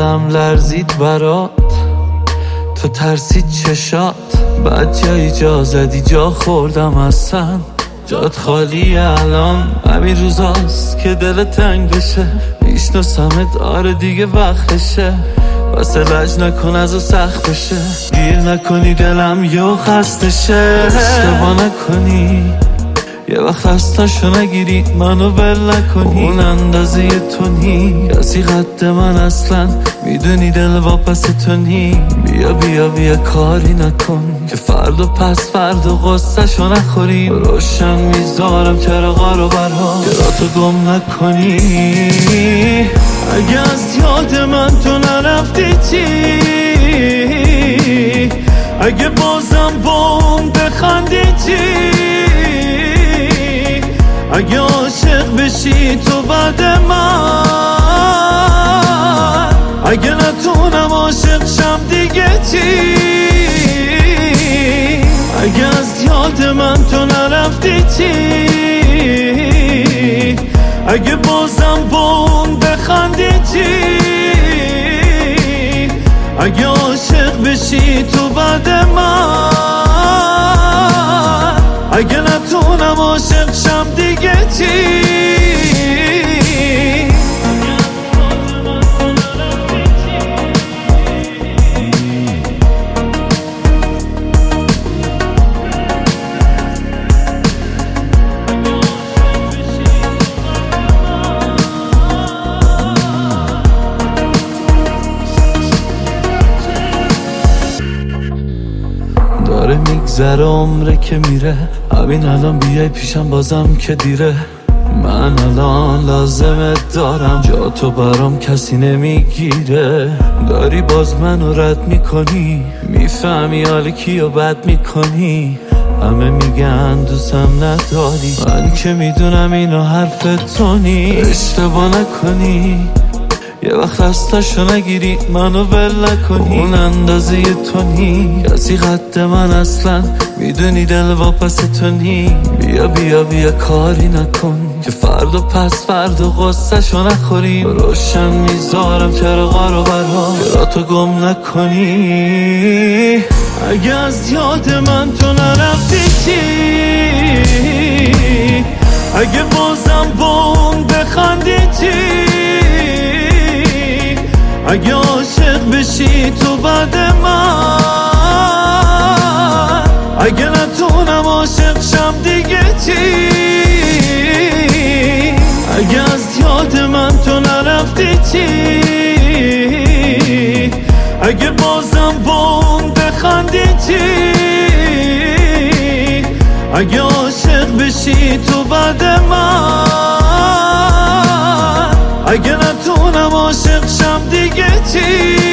دلم لرزید برات، تو ترسید چشات، بعد جایی جا زدی جا خوردم اصلا. جات خالی الان، همین روزاست که دل تنگ بشه. میشناسمت آره دیگه وقتشه، واسه لج نکن از سخت بشه. گیر نکنی دلم یه خستشه، اشتباه نکنی یه وقت خستشو نگیری، منو ول نکنی. اون اندازه تو نی کسی قد من اصلا، میدونی دل واپس تو نی. بیا بیا بیا کاری نکن که فردا پس فردا غصه شو نخوریم. روشن میذارم چراغا رو برها که را تو گم نکنی. اگه از یاد من تو نرفتی چی؟ اگه بازم با اون بخندی چی؟ اگه عاشق بشی تو بعد من، اگه نتونم عاشق شم دیگه چی؟ اگه از یاد من تو نرفتی چی؟ اگه بازم با اون بخندی چی؟ اگه عاشق بشی تو بعد من، اگه نتونم عاشق شم دیگه چی؟ داره میگذره عمره که میره، همین الان بیای پیشم بازم که دیره. من الان لازمت دارم، جا تو برام کسی نمیگیره. داری باز منو رد میکنی، میفهمی حال کیو بد میکنی. همه میگن دوستم نداری، من که میدونم اینو حرف تو نی. اشتباه نکنی یه وقت خستشو نگیری، منو ول نکنی. اون اندازه تو نی کسی قد من اصلا، میدونی دل واپس تو نی. بیا بیا بیا کاری نکن که فردا پس فردا غصه شو نخوریم. روشن میذارم چراغا رو برها که را تو گم نکنی. اگه از یاد من تو نرفتی چی؟ اگه بازم با اون بخندی چی؟ اگه عاشق بشی تو بعد من، اگه نتونم عاشق شم دیگه چی؟ اگه از یاد من تو نرفتی چی؟ اگه بازم با اون بخندی چی؟ اگه عاشق بشی تو بعد من، اگه نتونم عاشق شم دیگه چی؟